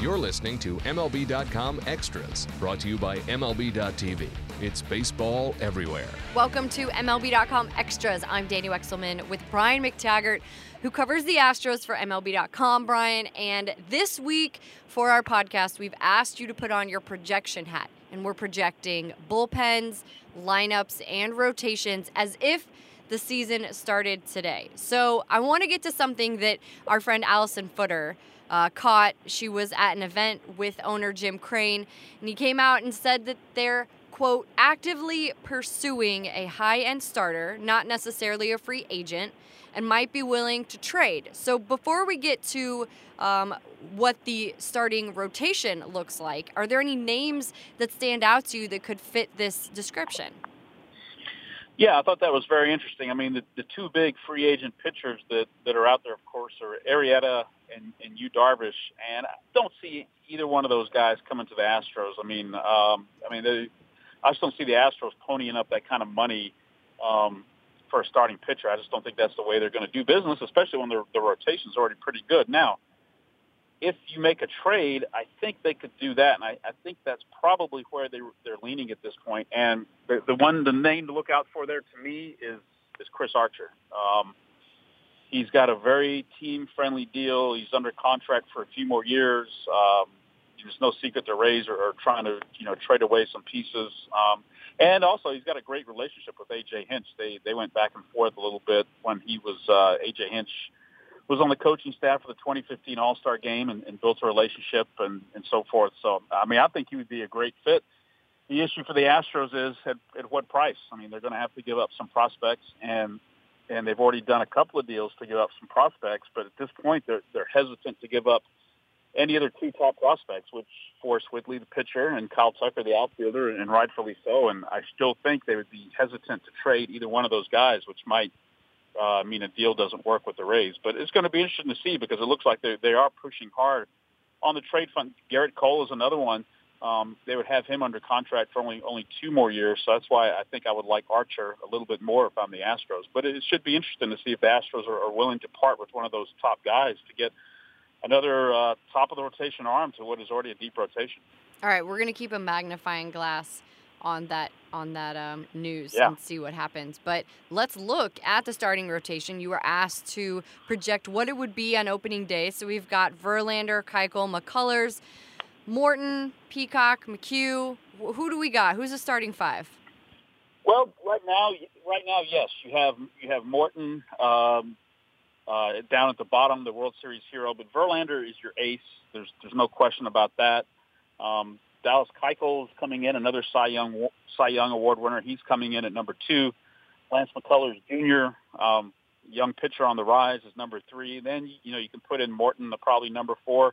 You're listening to MLB.com Extras, brought to you by MLB.tv. It's baseball everywhere. Welcome to MLB.com Extras. I'm Danny Wexelman with Brian McTaggart, who covers the Astros for MLB.com, Brian. And this week for our podcast, we've asked you to put on your projection hat. And we're projecting bullpens, lineups, and rotations as if the season started today. So I want to get to something that our friend Allison Footer caught. She was at an event with owner Jim Crane, and he came out and said that they're, quote, actively pursuing a high-end starter, not necessarily a free agent, and might be willing to trade. So before we get to what the starting rotation looks like, are there any names that stand out to you that could fit this description? Yeah, I thought that was very interesting. I mean, the two big free agent pitchers that are out there, of course, are Arrieta and Yu Darvish, and I don't see either one of those guys coming to the Astros. I just don't see the Astros ponying up that kind of money for a starting pitcher. I just don't think that's the way they're going to do business, especially when the rotation's already pretty good. Now, if you make a trade, I think they could do that, and I think that's probably where they're leaning at this point. And the name to look out for there to me is Chris Archer. He's got a very team-friendly deal. He's under contract for a few more years. There's no secret the Rays are trying to trade away some pieces. And also, he's got a great relationship with A.J. Hinch. They went back and forth a little bit when he was A.J. Hinch was on the coaching staff for the 2015 All-Star Game and built a relationship and so forth. So, I think he would be a great fit. The issue for the Astros is at what price? I mean, they're going to have to give up some prospects, and they've already done a couple of deals to give up some prospects, but at this point, they're hesitant to give up any other two top prospects, which Forrest Whitley, the pitcher, and Kyle Tucker, the outfielder, and rightfully so. And I still think they would be hesitant to trade either one of those guys, which might mean a deal doesn't work with the Rays. But it's going to be interesting to see because it looks like they are pushing hard on the trade front. Garrett Cole is another one. They would have him under contract for only 2 more years, so that's why I think I would like Archer a little bit more if I'm the Astros. But it should be interesting to see if the Astros are willing to part with one of those top guys to get another top of the rotation arm to what is already a deep rotation. All right, we're going to keep a magnifying glass on that news and see what happens. But let's look at the starting rotation. You were asked to project what it would be on opening day. So we've got Verlander, Keuchel, McCullers, Morton, Peacock, McHugh. Who do we got? Who's the starting 5? Well, right now, yes, you have Morton down at the bottom, the World Series hero, but Verlander is your ace. There's no question about that. Dallas Keuchel is coming in, another Cy Young Award winner. He's coming in at number 2. Lance McCullers Jr., young pitcher on the rise, is number 3. Then you can put in Morton, probably number 4.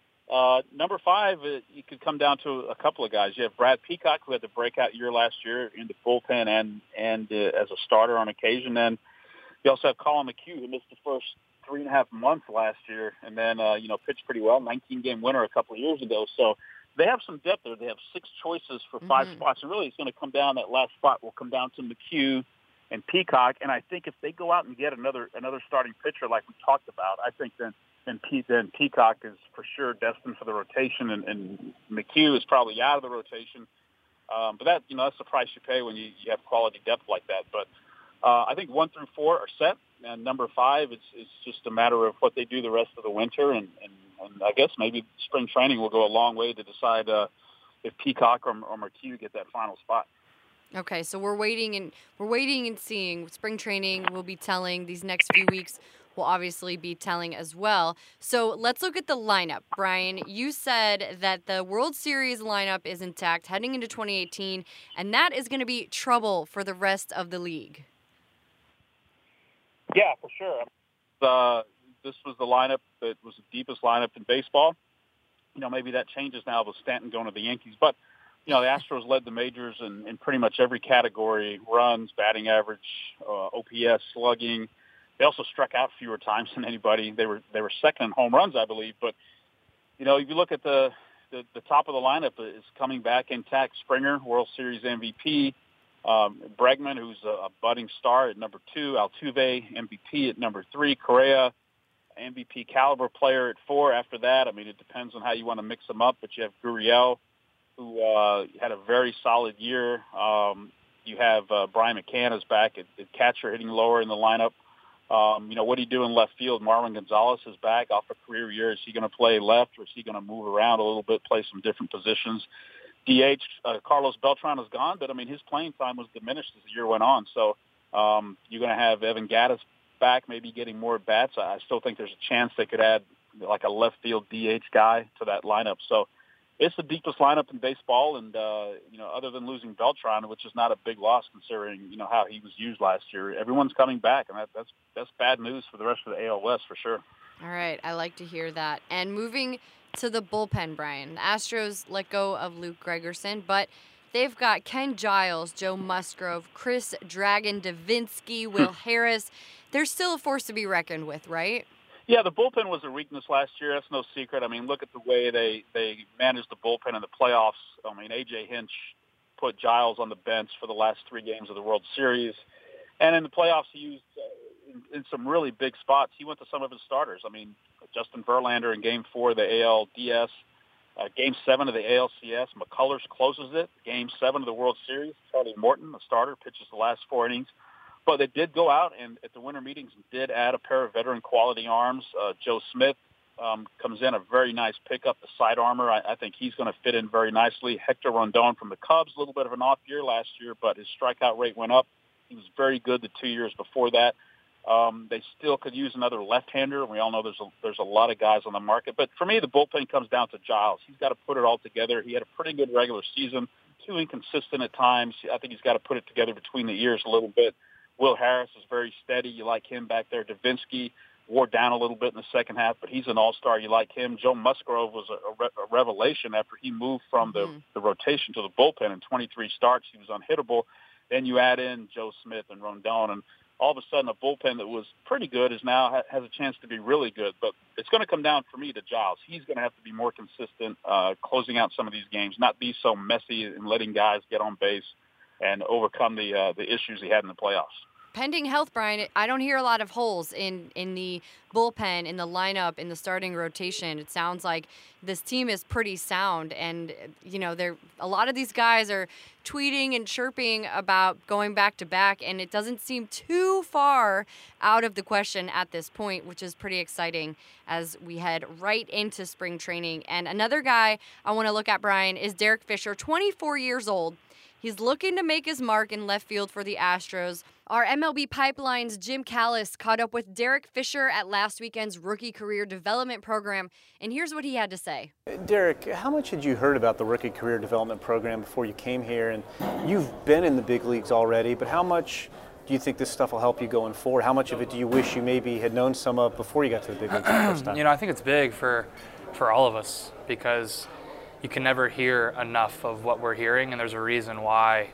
Number 5, you could come down to a couple of guys. You have Brad Peacock, who had the breakout year last year in the bullpen and as a starter on occasion. Then you also have Colin McHugh, who missed the first 3.5 months last year, and then pitched pretty well, 19-game winner a couple of years ago. So they have some depth there. They have 6 choices for 5 spots, and really it's going to come down. That last spot will come down to McHugh and Peacock. And I think if they go out and get another starting pitcher like we talked about, I think then Peacock is for sure destined for the rotation, and McHugh is probably out of the rotation. But that's the price you pay when you have quality depth like that. But I think 1 through 4 are set, and number 5, it's just a matter of what they do the rest of the winter, and I guess maybe spring training will go a long way to decide if Peacock or McHugh get that final spot. Okay, so we're waiting and seeing. Spring training will be telling. These next few weeks will obviously be telling as well. So let's look at the lineup. Brian, you said that the World Series lineup is intact heading into 2018, and that is going to be trouble for the rest of the league. Yeah, for sure. This was the lineup that was the deepest lineup in baseball. Maybe that changes now with Stanton going to the Yankees. But, the Astros led the majors in pretty much every category: runs, batting average, OPS, slugging. They also struck out fewer times than anybody. They were second in home runs, I believe. But, if you look at the top of the lineup, is coming back intact. Springer, World Series MVP. Bregman, who's a budding star, at number 2. Altuve, MVP, at number 3. Correa, MVP caliber player at 4 after that. I mean, it depends on how you want to mix them up, but you have Gurriel, who had a very solid year. You have Brian McCann is back at catcher, hitting lower in the lineup. What do you do in left field? Marwin Gonzalez is back off a career year. Is he going to play left, or is he going to move around a little bit, play some different positions? DH, Carlos Beltran is gone, but, I mean, his playing time was diminished as the year went on. So you're going to have Evan Gattis back, maybe getting more at-bats. I still think there's a chance they could add like a left field DH guy to that lineup. So it's the deepest lineup in baseball, and, other than losing Beltran, which is not a big loss considering, how he was used last year, everyone's coming back, and that's bad news for the rest of the AL West for sure. All right, I like to hear that. And moving to the bullpen, Brian, the Astros let go of Luke Gregerson, but they've got Ken Giles, Joe Musgrove, Chris Dragon, Devinsky, Will Harris. They're still a force to be reckoned with, right? Yeah, the bullpen was a weakness last year. That's no secret. I mean, look at the way they managed the bullpen in the playoffs. I mean, A.J. Hinch put Giles on the bench for the last 3 games of the World Series. And in the playoffs, he used in some really big spots. He went to some of his starters. I mean, Justin Verlander in Game 4 of the ALDS. Game 7 of the ALCS. McCullers closes it. Game 7 of the World Series. Charlie Morton, the starter, pitches the last 4 innings. But they did go out and at the winter meetings did add a pair of veteran quality arms. Joe Smith comes in, a very nice pickup, the side armor. I think he's going to fit in very nicely. Hector Rondon from the Cubs, a little bit of an off year last year, but his strikeout rate went up. He was very good the 2 years before that. They still could use another left-hander. We all know there's a lot of guys on the market. But for me, the bullpen comes down to Giles. He's got to put it all together. He had a pretty good regular season, too inconsistent at times. I think he's got to put it together between the ears a little bit. Will Harris is very steady. You like him back there. Devinsky wore down a little bit in the second half, but he's an all-star. You like him. Joe Musgrove was a revelation after he moved from the rotation to the bullpen in 23 starts. He was unhittable. Then you add in Joe Smith and Rondon, and all of a sudden a bullpen that was pretty good is now has a chance to be really good. But it's going to come down for me to Giles. He's going to have to be more consistent closing out some of these games, not be so messy and letting guys get on base and overcome the issues he had in the playoffs. Pending health, Brian, I don't hear a lot of holes in the bullpen, in the lineup, in the starting rotation. It sounds like this team is pretty sound, and a lot of these guys are tweeting and chirping about going back to back, and it doesn't seem too far out of the question at this point, which is pretty exciting as we head right into spring training. And another guy I want to look at, Brian, is Derek Fisher, 24 years old. He's looking to make his mark in left field for the Astros. Our MLB Pipeline's Jim Callis caught up with Derek Fisher at last weekend's Rookie Career Development Program, and here's what he had to say. Derek, how much had you heard about the Rookie Career Development Program before you came here? And you've been in the big leagues already, but how much do you think this stuff will help you going forward? How much of it do you wish you maybe had known some of before you got to the big leagues the first time? I think it's big for all of us because you can never hear enough of what we're hearing, and there's a reason why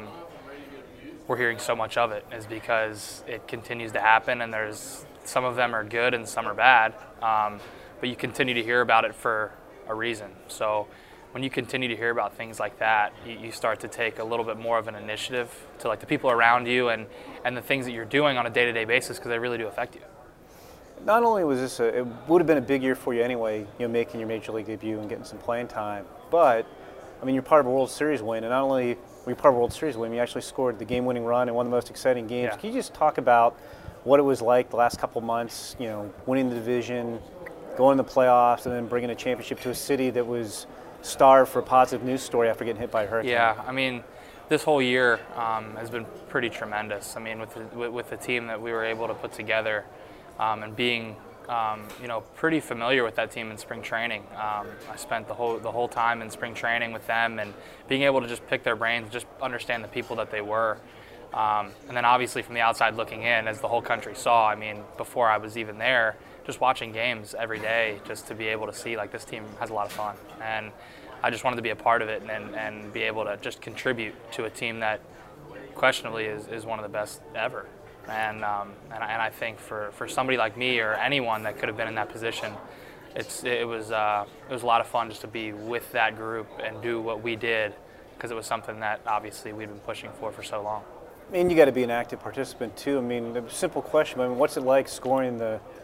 we're hearing so much of it is because it continues to happen, and there's some of them are good and some are bad, but you continue to hear about it for a reason. So when you continue to hear about things like that, you start to take a little bit more of an initiative to like the people around you and the things that you're doing on a day-to-day basis because they really do affect you. Not only was this it would have been a big year for you anyway, making your major league debut and getting some playing time, but I mean, you're part of a World Series win, and not only were you part of a World Series win, you actually scored the game-winning run in one of the most exciting games. Yeah. Can you just talk about what it was like the last couple months, winning the division, going to the playoffs, and then bringing a championship to a city that was starved for a positive news story after getting hit by a hurricane? Yeah, I mean, this whole year has been pretty tremendous. I mean, with the team that we were able to put together and being pretty familiar with that team in spring training. I spent the whole time in spring training with them and being able to just pick their brains, just understand the people that they were. And then obviously from the outside looking in, as the whole country saw, I mean, before I was even there, just watching games every day, just to be able to see like this team has a lot of fun. And I just wanted to be a part of it and be able to just contribute to a team that questionably is one of the best ever. And I think for somebody like me or anyone that could have been in that position, it was a lot of fun just to be with that group and do what we did because it was something that obviously we'd been pushing for so long. I mean, you got to be an active participant too. I mean, a simple question. I mean, what's it like scoring the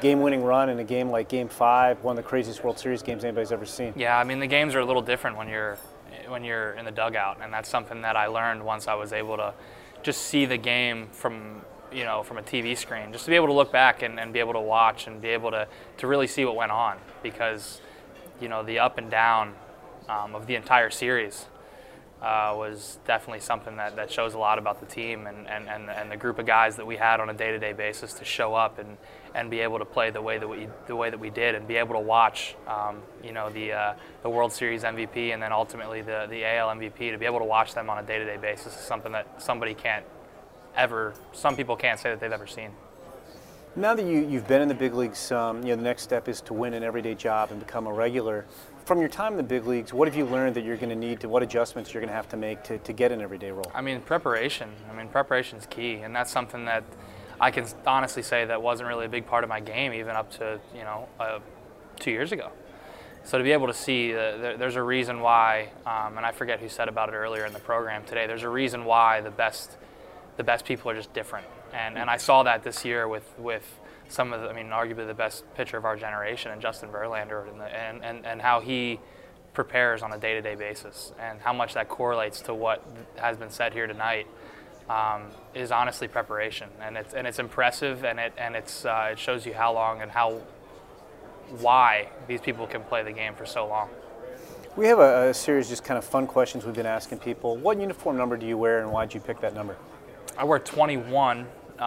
game-winning run in a game like Game 5, one of the craziest World Series games anybody's ever seen. Yeah, I mean, the games are a little different when you're in the dugout, and that's something that I learned once I was able to just see the game from a TV screen, just to be able to look back and be able to watch and be able to really see what went on, because the up and down of the entire series was definitely something that shows a lot about the team and the group of guys that we had on a day-to-day basis to show up and be able to play the way that we did, and be able to watch the World Series MVP and then ultimately the AL MVP, to be able to watch them on a day-to-day basis is something that some people can't say that they've ever seen. Now that you've been in the big leagues, the next step is to win an everyday job and become a regular. From your time in the big leagues, what have you learned that you're going to need to, what adjustments you're going to have to make to get an everyday role? I mean, preparation. Preparation's key, and that's something that I can honestly say that wasn't really a big part of my game even up to 2 years ago. So to be able to see there's a reason why, and I forget who said about it earlier in the program today, there's a reason why the best people are just different. And I saw that this year with some of arguably the best pitcher of our generation, and Justin Verlander, and how he prepares on a day-to-day basis, and how much that correlates to what has been said here tonight, is honestly preparation, and it's impressive, and it shows you how long and why these people can play the game for so long. We have a series of just kind of fun questions we've been asking people. What uniform number do you wear, and why did you pick that number? I wear 21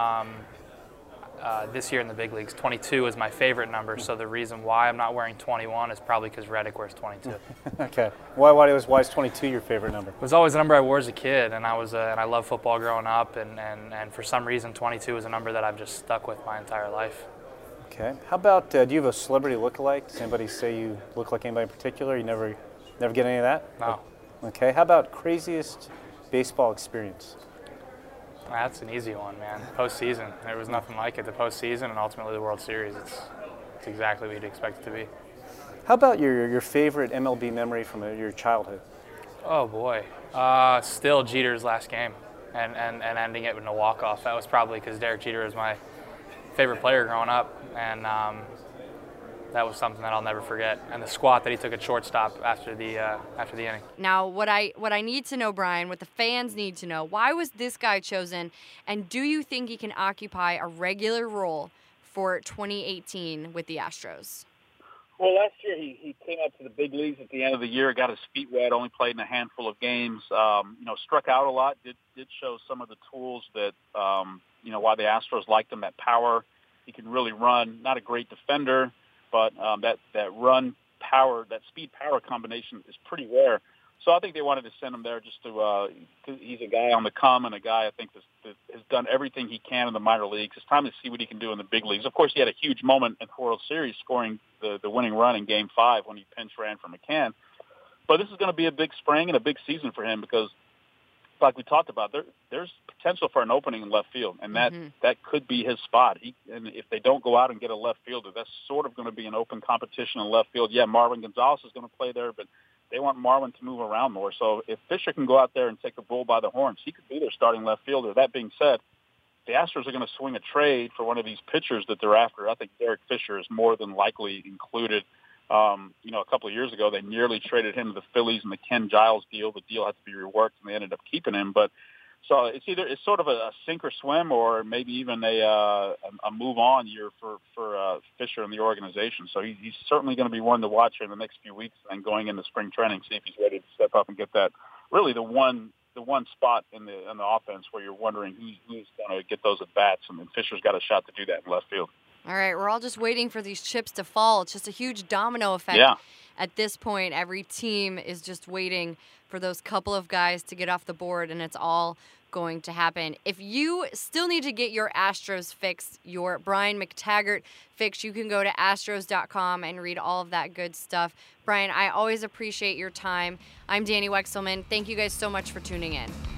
this year in the big leagues. 22 is my favorite number, so the reason why I'm not wearing 21 is probably because Reddick wears 22. Okay. Why is 22 your favorite number? It was always a number I wore as a kid, and I loved football growing up, and for some reason 22 is a number that I've just stuck with my entire life. Okay. How about, do you have a celebrity look-alike? Does anybody say you look like anybody in particular? You never get any of that? No. Okay. How about craziest baseball experience? That's an easy one, man. Postseason. There was nothing like it. The postseason and ultimately the World Series. It's exactly what you'd expect it to be. How about your favorite MLB memory from your childhood? Oh boy, still Jeter's last game, and ending it with a walk-off. That was probably because Derek Jeter was my favorite player growing up, and that was something that I'll never forget. And the squat that he took at shortstop after the inning. Now, what I need to know, Brian, what the fans need to know, why was this guy chosen, and do you think he can occupy a regular role for 2018 with the Astros? Well, last year he came up to the big leagues at the end of the year, got his feet wet, only played in a handful of games. Struck out a lot. Did show some of the tools that why the Astros liked him. That power, he can really run. Not a great defender, but that run power, that speed power combination is pretty rare. So I think they wanted to send him there just to. He's a guy on the come, and a guy I think that has done everything he can in the minor leagues. It's time to see what he can do in the big leagues. Of course, he had a huge moment in the World Series, scoring the winning run in Game 5 when he pinch ran for McCann. But this is going to be a big spring and a big season for him because, like we talked about, there's potential for an opening in left field, and that could be his spot. And if they don't go out and get a left fielder, that's sort of going to be an open competition in left field. Yeah, Marwin Gonzalez is going to play there, but they want Marwin to move around more. So if Fisher can go out there and take the bull by the horns, he could be their starting left fielder. That being said, the Astros are going to swing a trade for one of these pitchers that they're after. I think Derek Fisher is more than likely included. A couple of years ago, they nearly traded him to the Phillies in the Ken Giles deal. The deal had to be reworked, and they ended up keeping him. But so it's sort of a sink or swim, or maybe even a move on year for Fisher and the organization. So he's certainly going to be one to watch in the next few weeks, and going into spring training, see if he's ready to step up and get that. Really, the one spot in the offense where you're wondering who's going to get those at bats, and then Fisher's got a shot to do that in left field. All right, we're all just waiting for these chips to fall. It's just a huge domino effect. Yeah. At this point, every team is just waiting for those couple of guys to get off the board, and it's all going to happen. If you still need to get your Astros fix, your Brian McTaggart fix, you can go to astros.com and read all of that good stuff. Brian, I always appreciate your time. I'm Danny Wexelman. Thank you guys so much for tuning in.